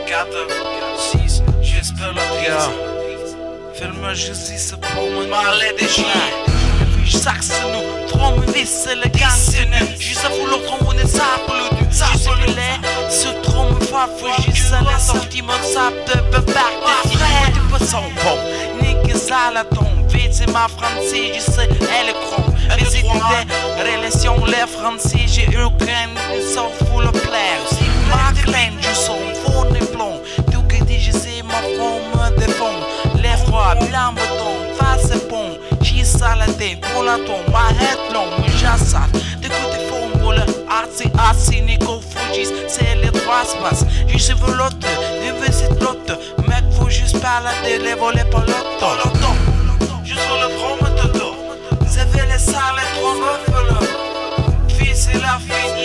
4, 6, j'espère le pire. Fais-le-moi justice pour moi, malais des chiens. Puis sac sur nous, trompe vis, c'est le gang. Juste à vouloir tromper ça pour le du. Juste le lait, se trompe pas, faut juste à la sortie, mon sap de bebac. Des frères, tu peux son bon. Nique ça la tombe, vite c'est ma française, je sais, elle est chrome. Mais c'est des relations, les français, j'ai Ukraine, ils sont full of players. Marlène, je sens faux et plomb. Tout que dit, je sais, ma forme de fond. Les froids, blanc, bouton, face et pont. J'ai saladé pour la tombe, ma tête longue, j'assade. De côté formule, artsy, Nico Fujis, c'est les trois spaces. Je suis l'autre, je visite l'autre. Mec, faut juste balader, les volets par l'autre. Je suis le front, Toto. Vous avez les salles, les trois meufs, là. Fils et la fille.